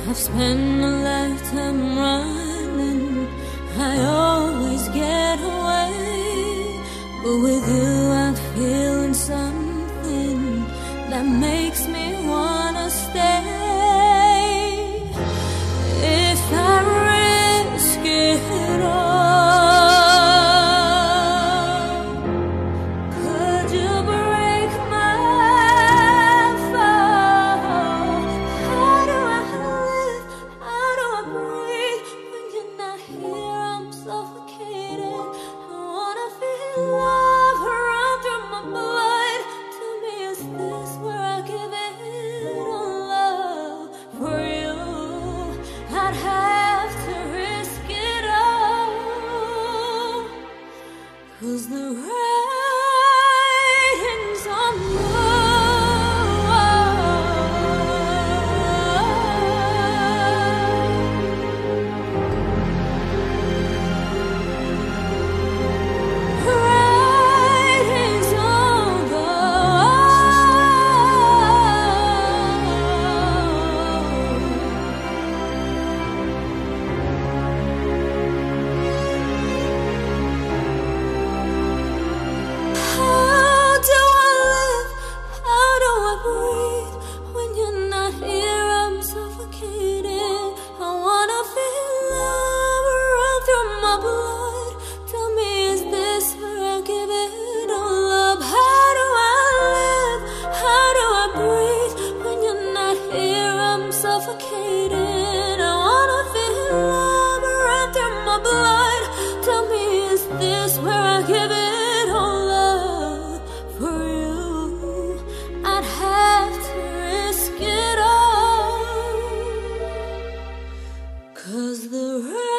I've spent a lifetime running, I always get away, but with you I'm feeling something that makes me wanna stay. If I risk it all, could you break my fall? How do I live? How do I breathe when you're not here? I'm suffocated. I wanna feel love run through my blood. Tell me, is this where I give it all love for you? I'd have to risk it all, 'cause the writing's on the writing's on the How do I live? How do I breathe when you're not here? I'm suffocating. I wanna feel love run through my blood. Tell me, is this where I give it all up? How do I live? How do I breathe when you're not here? I'm suffocating. I wanna feel love run through my blood. Tell me, is this where I give it all up for you? I'd have to risk it all, 'cause the